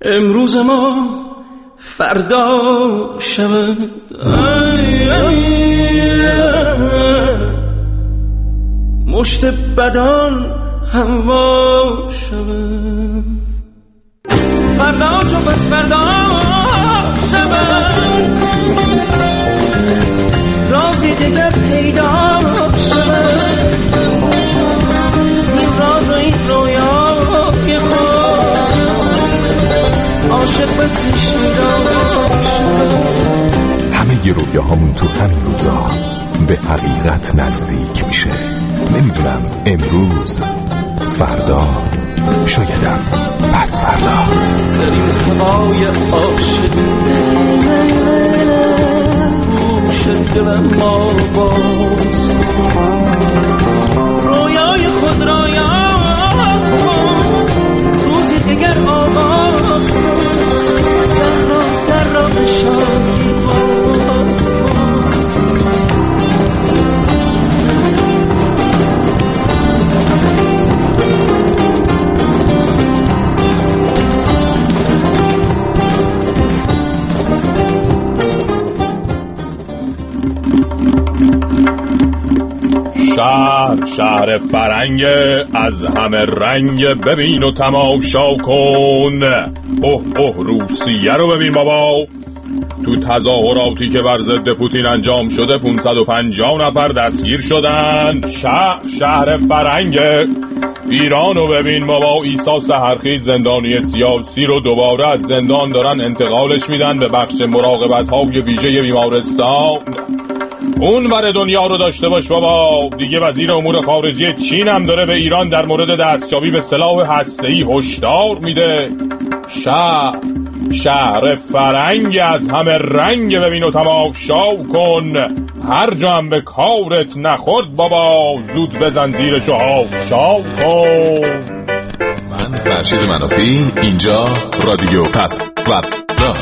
امروز ما فردا شود، مشت بدان هوا شود، فردا چو پس فردا شود، رازی دیگر پیدا شود، زین راز و این رویای خود عاشق بسیش همه ی رویاهامون تو همین روزا به حقیقت نزدیک میشه. نمیدونم امروز، فردا، شایدم پس فردا. بریم هوای عاشقی گوش دلم ما باز، رویای خود را یاد کن، روزی دیگر آغاز کن، در راه شادی باز کن. شهر فرنگ از همه رنگ، ببین و تماشا کن. اوه روسیه رو ببین بابا، تو تظاهراتی که بر ضد پوتین انجام شده 550 نفر دستگیر شدن. شهر فرنگ ایران رو ببین بابا، عیسی سحرخیز زندانی سیاسی رو دوباره از زندان دارن انتقالش میدن به بخش مراقبت‌های ویژه بیمارستان. اون ور دنیا رو داشته باش بابا، دیگه وزیر امور خارجه چین هم داره به ایران در مورد دستیابی به سلاح هسته‌ای هشدار میده. شهر فرنگ از همه رنگ، ببین و تماشا کن، هر جا هم به کارت نخورد بابا، زود بزن زیرشو هاشا کن. من فرشید منافی، اینجا رادیو پس فردا.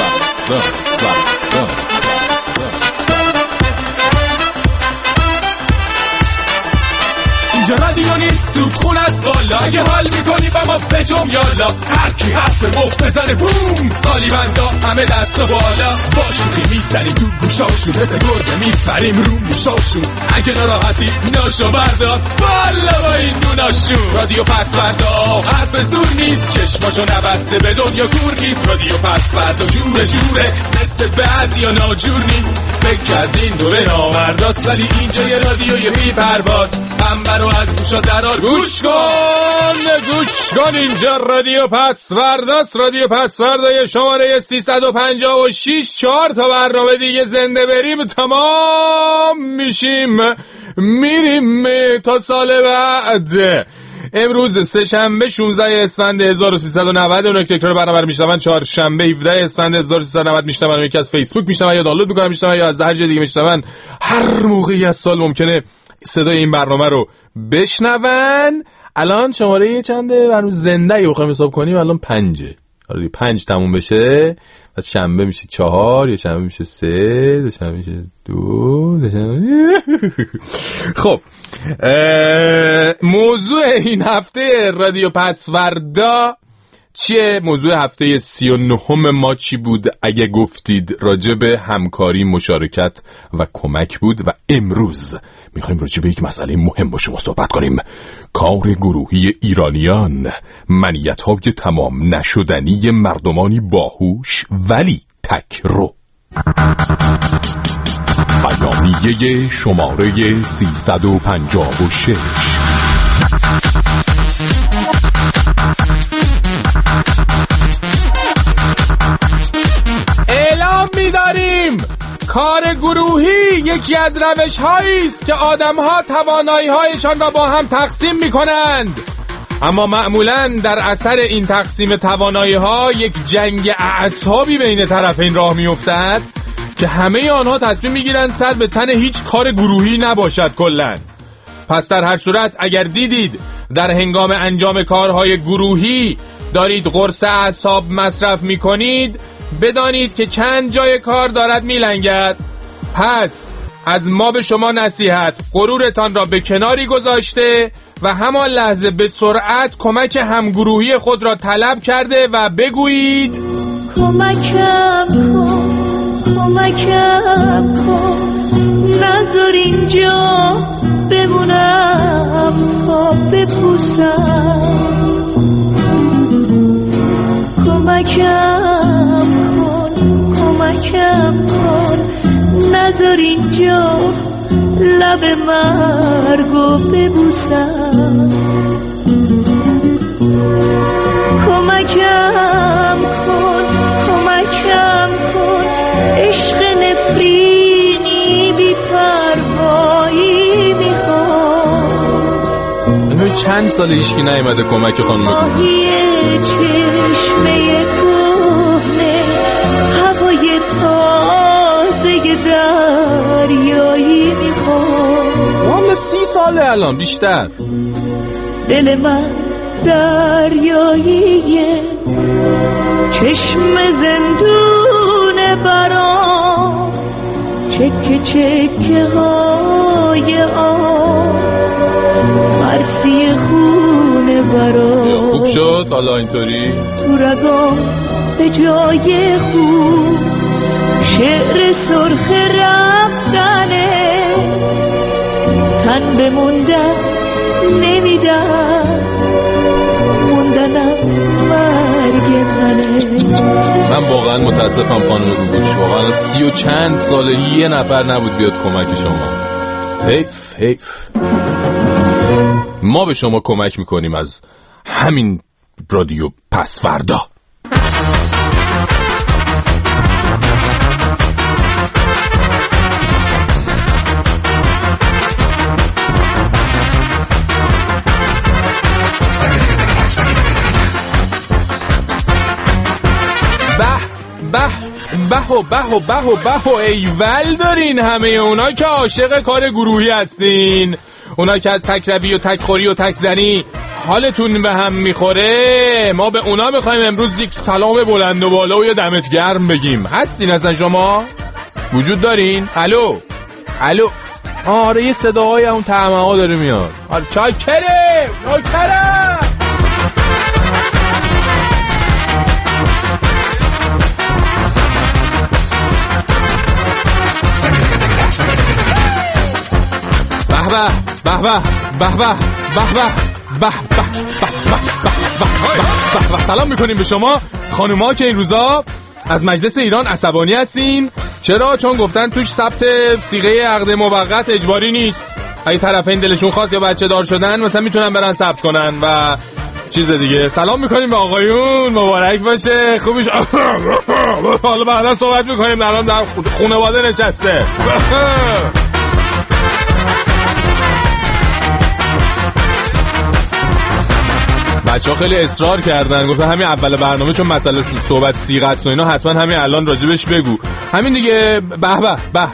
اینجا رادیو نیست، تو خون از بالا، اگه حال میکنی با ما بجم یالا، هر کی حرف مفت بزنه بوم، قالی بندا همه دست و بالا، با شوخی میزنیم تو گوشاشون، مثل گرده میپریم رو موشاشون، اگه ناراحتی ناشو بردار بالا با این دوناشون. رادیو پس فردا حرف زور نیست، چشماشو نبسته به دنیا کور نیست، رادیو پس فردا جوره مثل بعضیا ناجور نیست، فکر کردین دوره نامرداست، ولی اینجا یه رادیوی بی پرواز، انبرو از گوشا درار گوش کن. اینجا رادیو پس فرداست، رادیو پس فردا شماره 356. 4 تا برنامه دیگه زنده بریم تمام میریم تا سال بعد. امروز سه شنبه 16 اسفند 1390. اون که برنامه رو میشنون چهارشنبه 17 اسفند 1390 میشنون، یکی از فیسبوک میشنون یا دانلود میکنن میشنون یا از هر جای دیگه میشنون. هر موقعی از سال ممکنه صدای این برنامه رو بشنون. الان شماره چنده برنامه زنده اگه بخوایم حساب کنیم الان 5. آره 5 تموم بشه، بعد شنبه میشه 4، یا شنبه میشه 3، یا شنبه میشه 2. خب موضوع این هفته رادیو پس فردا چیه؟ موضوع هفته 39 ما چی بود؟ اگه گفتید راجع به همکاری، مشارکت و کمک بود. و امروز میخوایم راجع به یک مسئله مهم با شما صحبت کنیم: کار گروهی ایرانیان، منیت‌های تمام نشدنی مردمانی باهوش ولی تکرو. بیانیه شماره 356. اعلام می‌داریم کار گروهی یکی از روش‌هایی است که آدم‌ها توانایی‌هایشان را با هم تقسیم می‌کنند، اما معمولاً در اثر این تقسیم توانایی‌ها یک جنگ اعصابی بین طرفین راه می‌افتد که همه آنها تصمیم می‌گیرند سر به تن هیچ کار گروهی نباشد کلاً. پس در هر صورت اگر دیدید در هنگام انجام کارهای گروهی دارید قرص اعصاب مصرف می‌کنید، بدانید که چند جای کار دارد میلنگد. پس از ما به شما نصیحت: غرورتان را به کناری گذاشته و همان لحظه به سرعت کمک همگروهی خود را طلب کرده و بگویید کمکم کن نذار اینجا بمونم تا بپوسم کمکم کن نذار اینجا لب مرگو ببوسم کمکم کن عشق نفرینی بی پروایی میخوام چند سال هیچکی نیومده کمک خانم آهی چشمه کهنه هوای تازه دریایی میخوام والا 30 ساله الان بیشتر دل من دریاییه چشم زندون برام چکه های آب مرسی خونه برام خوب شد حالا اینطوری تو رگام به جای خوب شعر سرخ رفتنه تن بموندن نمیدن موندنم مرگ منه من واقعا متاسفم خانم روبوش واقعا 30 و چند ساله یه نفر نبود بیاد کمک شما حیف ما به شما کمک میکنیم از همین رادیو پس فردا به ایول دارین همه اونا که عاشق کار گروهی هستین اونا که از تکربی و تکخوری و تکزنی حالتون به هم میخوره ما به اونا میخوایم امروز یک سلام بلند و بالا و یه دمت گرم بگیم هستین اصلا شما؟ وجود دارین؟ الو آره یه صداهای اون طعمه ها داره میاد چاکره سلام میکنیم به شما خانوما که این روزا از مجلس ایران عصبانی هستین چرا؟ چون گفتن توش ثبت صیغه عقد موقت اجباری نیست اگه طرفین دلشون خواست یا بچه دار شدن مثلا میتونن برن ثبت کنن و چیز دیگه سلام میکنیم به آقایون مبارک باشه خوبیش حالا بعدا صحبت میکنیم الان در خانواده نشسته بچه ها خیلی اصرار کردن گفتن همین اول برنامه چون مسئله صحبت صیغه است و اینا حتما همین الان راجبش بگو همین دیگه به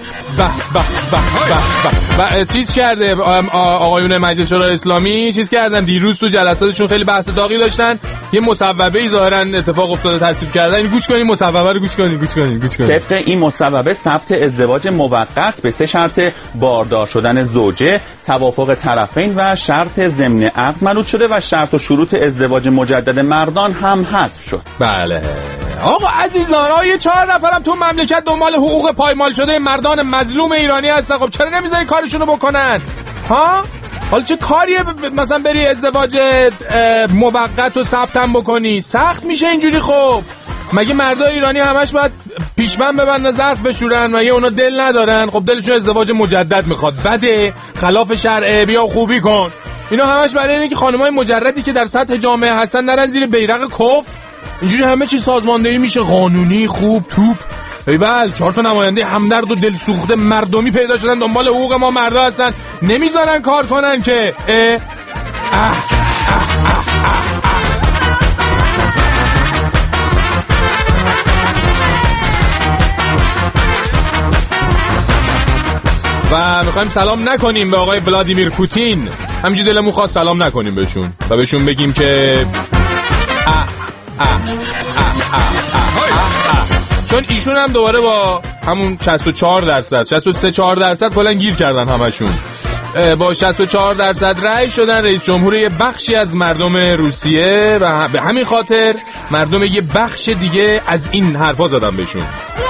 چیز کرده آقایون مجلس شورای اسلامی چیز کردن دیروز تو جلساتشون خیلی بحث داغی داشتن یه مصوبه‌ای ظاهرا اتفاق افتاده تصویب کردن گوش کنین مصوبه رو گوش کنین طبق این مصوبه ثبت ازدواج موقت به 3 شرط باردار شدن زوجه توافق طرفین و شرط ضمن عقد منوط شده و شرط و شروط ازدواج مجدد مردان هم حذف شد. بله آقا عزیزان یه 4 نفرم تو مملکت دنبال حقوق پایمال شده مردان مظلوم ایرانی هستن خب چرا نمیذاری کارشونو بکنن ها؟ حالا چه کاریه مثلا بری ازدواج موقت و ثبتم بکنی سخت میشه اینجوری خب مگه مردای ایرانی همش باید پیشبند ببندن ظرف بشورن مگه اونا دل ندارن خب دلشون ازدواج مجدد میخواد بده خلاف شرعه بیا خوبی کن اینا همش برای اینه که خانمای مجردی که در سطح جامعه هستن نرن زیر بیرق کفر اینجوری همه چیز سازماندهی میشه قانونی خوب توپ ایول 4 تا نماینده همدرد و دلسوخته مردمی پیدا شدن دنبال حقوق ما مردا هستن نمیذارن کار کنن که و میخوایم سلام نکنیم به آقای ولادیمیر پوتین همینجوری دلمون خواست سلام نکنیم بهشون و بهشون بگیم که چون ایشون هم دوباره با همون 64% 63-4% کلا گیر کردن همشون با 64% رأی شدن رئیس جمهور یه بخشی از مردم روسیه و به همین خاطر مردم یه بخش دیگه از این حرفا زدن بهشون.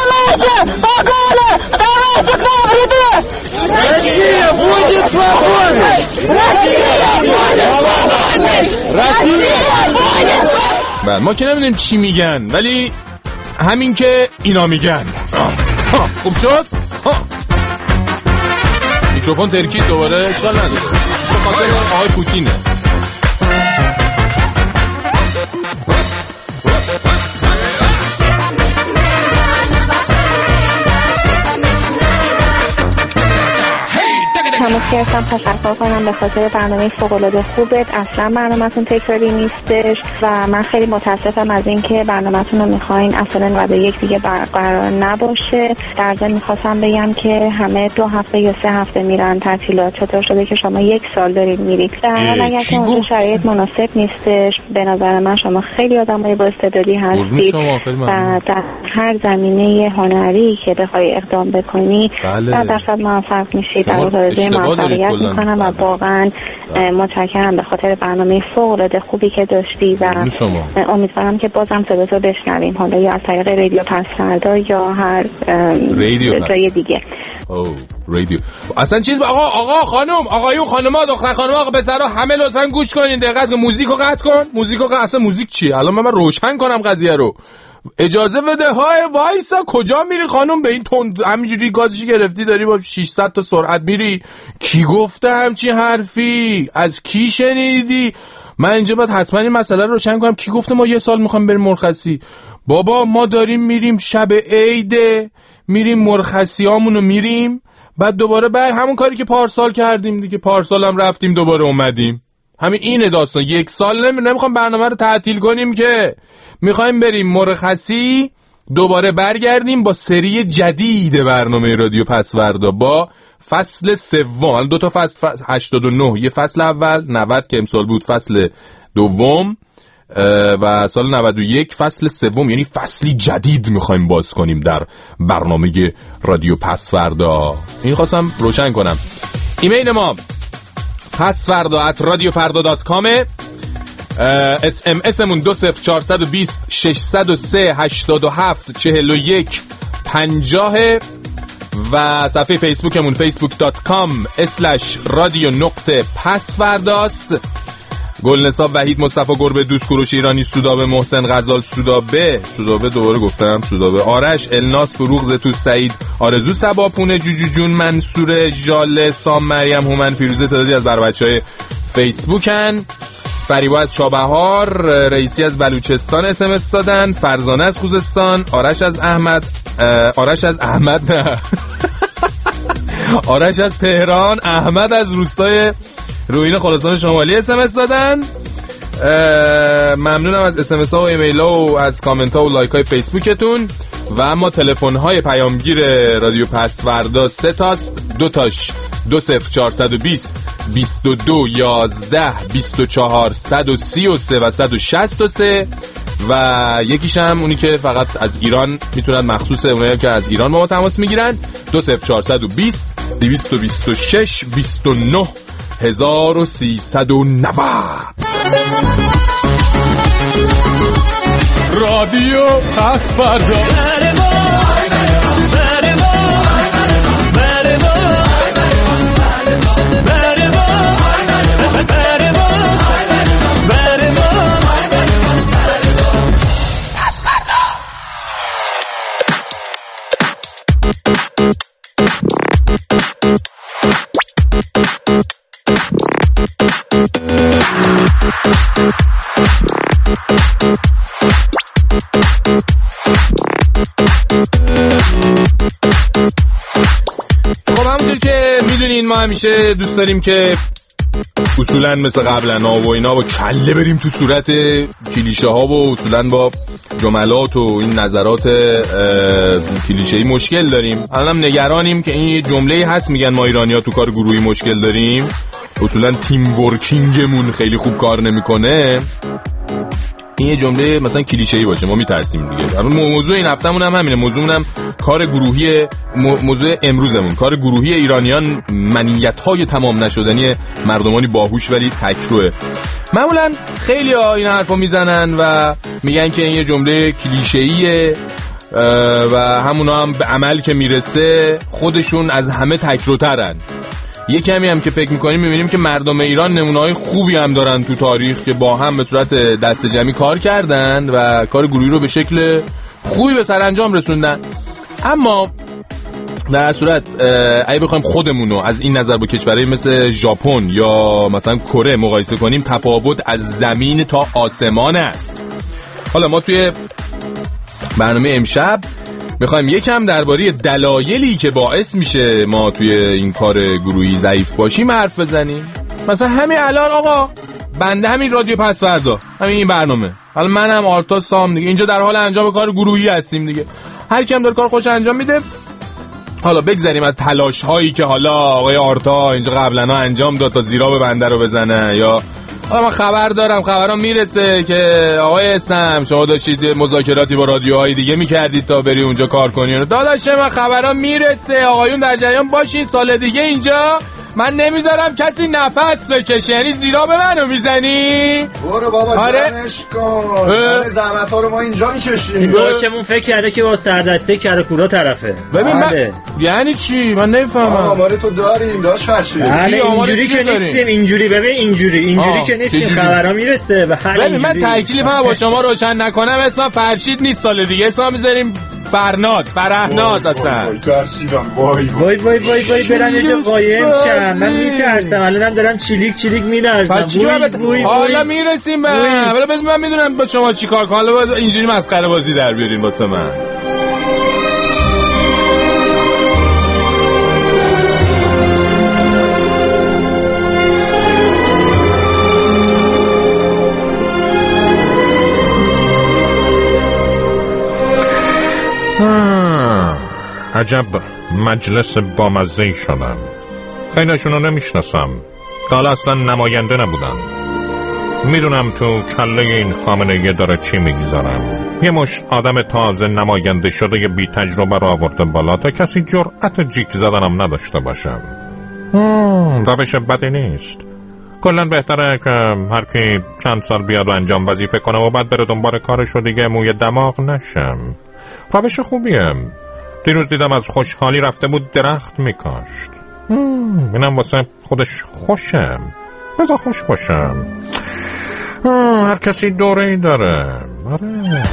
بله ما که نمیدونیم چی میگن ولی همین که اینا میگن. خوب شد؟ میکروفون ترکید دوباره اشکال نداره به خاطر آقای پوتینه. تماس گرفتم تشکر کنم به خاطر برنامه فوق‌العاده خوبت. اصلا برنامه‌تون تکراری نیستش و من خیلی متاسفم از اینکه برنامه‌تون رو می‌خواین اصلا 91 دیگه برقرار نباشه. در ضمن می‌خواستم بگم که همه 2 هفته یا 3 هفته میرن تعطیلات، چطور شده که شما 1 سال دارید میرید؟ در حال اگر که اون شرایط مناسب نیستش به نظر من شما خیلی آدمای با استعدادی هستید و در هر زمینه هنری که بخوای اقدام بکنی 100% موفق میشید. در حوزه موفقیت میکنم و واقعا متشکرم به خاطر برنامه فوق‌العاده خوبی که داشتی و امیدوارم که بازم صداتو بشنویم، حالا یا از طریق رادیو پس فردا یا هر جای دیگه. رادیو اصلا چیز آقا خانم آقایون خانم‌ها دختر خانم‌ها آقا پسرا همه لطفاً گوش کنین، دقت کن، موزیکو قطع کن، اصلا موزیک چیه؟ الان من روشن کنم قضیه رو. اجازه بده. های وایسا کجا میری خانم؟ به این تند همینجوری گازشی گرفتی داری با 600 تا سرعت میری؟ کی گفته همچی حرفی؟ از کی شنیدی؟ من اینجا باید حتما این مسئله رو روشن کنم. کی گفته ما 1 سال میخوایم بریم مرخصی؟ بابا ما داریم میریم شب عید، میریم مرخصیامونو میریم، بعد دوباره همون کاری که پارسال کردیم دیگه. پارسال هم رفتیم دوباره اومدیم. همین اینه داستان. 1 سال نمیخوام برنامه رو تعطیل کنیم که میخوایم بریم مرخصی، دوباره برگردیم با سری جدید برنامه رادیو پسوردا با فصل 3. 2 تا فصل 89، یه فصل اول 90 که امسال بود، فصل دوم و سال 91 فصل 3، یعنی فصلی جدید میخوایم باز کنیم در برنامه رادیو پسوردا. این خواستم روشن کنم. ایمیل ما pasvarda@radiofarda.com، SMS مون 20420 603 87 41 50 و صفحه فیسبوکمون facebook.com/radio.pasvardaست. گلنساب وحید مصطفی گربه دوست کوروش ایرانی سودابه محسن غزال سودابه دوباره گفتم سودابه آرش الناس فروغ زتو سعید آرزو سباپونه جوجو جون منصور ژاله سام مریم هومن فیروزه تعدادی از بچهای فیسبوکن. فریبا از چابهار، رئیسی از بلوچستان SMS دادن، فرزانه از خوزستان، آرش از تهران، احمد از روستای روین خراسان شمالی SMS دادن. ممنونم از SMS ها و ایمیل ها و از کامنت ها و لایک های فیسبوکتون. و اما تلفن های پیامگیر رادیو پسوردا 3 تاست، 2 تاش 20420 22 11 24 133 و 163 و یکیشم اونی که فقط از ایران میتونن، مخصوص اونایی که از ایران با ما تماس میگیرن، 20420 226 29 1390. رادیو پسوردا. خب همونجور که میدونین ما همیشه دوست داریم که اصولا مثل قبلا و اینا با کله بریم تو صورت کلیشه ها و اصولا با جملات و این نظرات کلیشه‌ای مشکل داریم. الانم نگرانیم که این یه جمله‌ای هست میگن ما ایرانی‌ها تو کار گروهی مشکل داریم، اصولا تیم ورکینگمون خیلی خوب کار نمیکنه. این یه جمله مثلا کلیشه‌ای باشه، ما میترسیم دیگه. موضوع این هفتمون هم همینه، موضوعمون کار گروهی، موضوع امروزمون کار گروهی ایرانیان، منیت‌های تمام نشدنی مردمانی باهوش ولی تکروه. معمولا خیلی ها این حرفو میزنن و میگن که این یه جمله کلیشه‌ایه و همونا هم به عمل که میرسه خودشون از همه تکروترن. یه کمی هم که فکر میکنیم میبینیم که مردم ایران نمونه‌های خوبی هم دارن تو تاریخ که با هم به صورت دست جمعی کار کردن و کار گروهی رو به شکل خوبی به سرانجام رسوندن. اما در صورت اگه بخوایم خودمونو از این نظر با کشورهای مثل ژاپن یا مثلا کره مقایسه کنیم، تفاوت از زمین تا آسمان است. حالا ما توی برنامه امشب میخوایم یکم درباره دلایلی که باعث میشه ما توی این کار گروهی ضعیف باشیم حرف بزنیم. مثلا همین الان آقا بنده همین رادیو پسوردا، همین این برنامه، حالا منم آرتا سام دیگه اینجا در حال انجام کار گروهی هستیم دیگه. هر کی هم داره کار خوش انجام میده. حالا بگذاریم از تلاش هایی که حالا آقای آرتا اینجا قبلا انجام داد تا زیرا به بنده رو بزنه، یا حالا من خبر دارم، خبرام میرسه که آقای اسم شما داشتید مذاکراتی با رادیوهای دیگه میکردید تا بری اونجا کار کنی. داداش من خبرام میرسه، آقایون در جریان باشین، سال دیگه اینجا من نمیذارم کسی نفس بکشه، یعنی زیرا به منو میزنی؟ برو بابا جمعش کن، زحمت ها رو ما اینجا میکشیم. داشتمون فکر کرده که با سردسته کرکورا طرفه. ببین من یعنی چی؟ من نمیفهمم. آمار تو داریم داش فرشید. اینجوری که نیستیم، اینجوری ببین اینجوری که نیستیم، خبرها میرسه به هر ببین من تکلیفم با شما روشن نکنم اسمم فرشید نیست، سال دیگه اسمم میذاریم فرهناز اصلا. وای برن یه جا قایم شن. من میترسم الانم دارم چیلیک میلرزم. حالا میرسیم به حالا من میدونم با شما چی کار کنم، حالا اینجوری مسخره بازی در بیارین واسه من. عجب مجلس بامزه‌ای شدن. خیلیشون رو نمیشناسم، حالا اصلا نماینده نبودن. میدونم تو کله این خامنه‌ای داره چی میگذارم. یه مشت آدم تازه نماینده شده یه بی تجربه رو آورده بالا تا کسی جرأت جیک زدنم نداشته باشم. روش بدی نیست. کلن بهتره که هر کی چند سال بیاد و انجام وظیفه کنه و بعد بره دنبال کارش و دیگه موی دماغ نشم. روش خوبیه. دیروز دیدم از خوشحالی رفته بود درخت میکاشت. اینم واسه خودش خوشم، بذار خوش باشم. هر کسی دوره‌ای داره. آره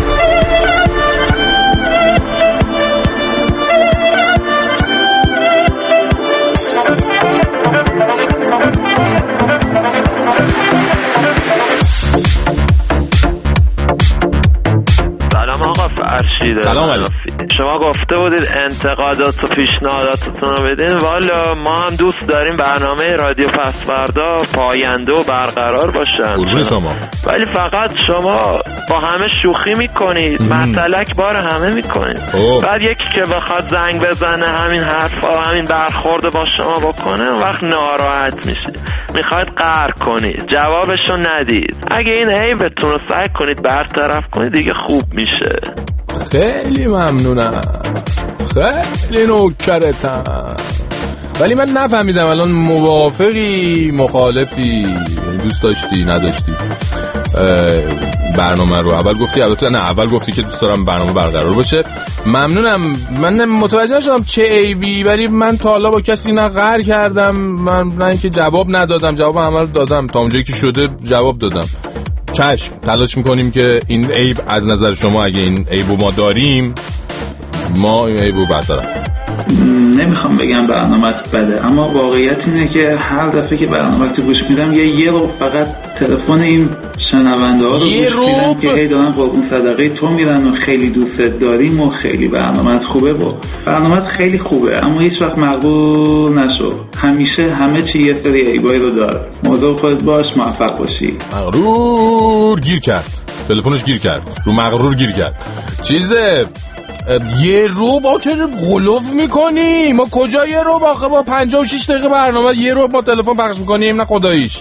سلام علیکم. شما گفته بودید انتقادات و پیشنهاداتتون رو بدین. والا ما هم دوست داریم برنامه رادیو پسوردا پاینده و برقرار باشن شما. ولی فقط شما با همه شوخی میکنید، مسلک بار همه میکنید. بعد یکی که بخواد زنگ بزنه همین حرفا همین برخورد با شما بکنه وقت ناراحت میشید، میخواید قهر کنید، جوابشو ندید. اگه این عیبتون رو سعی کنید برطرف کنید دیگه خوب میشه. خیلی ممنونم، خیلی نوکرتم. ولی من نفهمیدم الان موافقی مخالفی، دوست داشتی نداشتی برنامه رو؟ اول گفتی البته نه، اول گفتی که دوست دارم برنامه برقرار باشه. ممنونم. من متوجه شدم چه عیبی، ولی من تا حالا با کسی نه قهر کردم، من نه اینکه جواب ندادم، جواب همه رو دادم تا اونجایی که شده جواب دادم. چشم، تلاش میکنیم که این عیب از نظر شما اگه این عیبو ما داریم ما این عیبو برطرف. نمیخوام بگم برنامه‌ت بده، اما واقعیت اینه که هر دفعه که برنامه‌ت گوش میدم یه رو فقط تلفن این شنونده ها رو گوش میدم که هی دارن قربون صدقه تو میرن و خیلی دوستت داریم و خیلی برنامه‌ت خوبه و برنامه‌ت خیلی خوبه، اما هیچ وقت مقبول نشو. همیشه همه چی یه سری عیبایی رو داره. موضوع خودت باش، موفق باشی. مغرور گیر کرد، تلفنش گیر کرد، رو مغرور گیر کرد. چیزه یه رو با چه غلوف میکنی؟ ما کجا یه رو با 56 دقیقه برنامه یه رو با تلفن پخش میکنیم؟ نه خداییش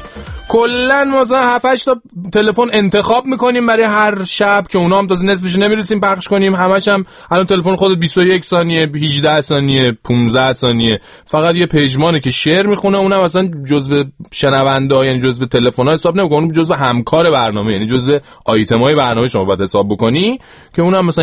کلا مثلا 7-8 تا تلفن انتخاب میکنیم برای هر شب که اونا هم تازه نصفش نمیرسیم پخش کنیم. همش هم الان تلفن خودت 21 ثانیه 18 ثانیه 15 ثانیه فقط یه پژمانه که شعر میخونه، اونم اصلا جزو شنونده ها، یعنی جزو تلفن‌ها حساب نمیکنه، اون جزو همکار برنامه، یعنی جزو آیتمای برنامه شما باید حساب بکنی که اونم مثلا